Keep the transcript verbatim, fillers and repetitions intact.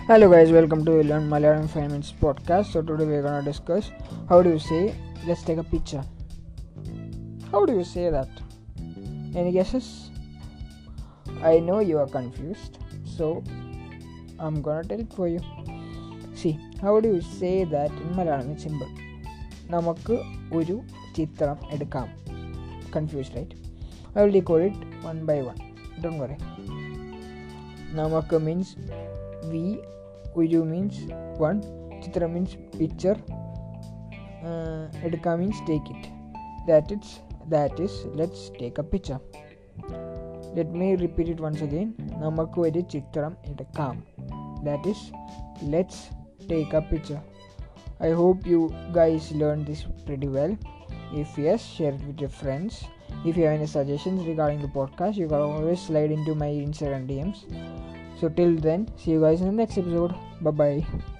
Hello guys, welcome to Learn Malayalam five minutes podcast. So today we're gonna discuss how do you say let's take a picture. How do you say that? Any guesses? I know you are confused, so I'm gonna tell it for you. See, how do you say that in Malayalam? It's simple. Namakku oru chitram edukam. Confused, right? I will decode it one by one. Don't worry. Namakku means we, Uju means one, Chitra means picture, uh, Edka means take it. That is, that is, let's take a picture. Let me repeat it once again. Namakku oru chitram edukam. That is, let's take a picture. I hope you guys learned this pretty well. If yes, share it with your friends. If you have any suggestions regarding the podcast, you can always slide into my Instagram D Ms. So till then, see you guys in the next episode. Bye bye.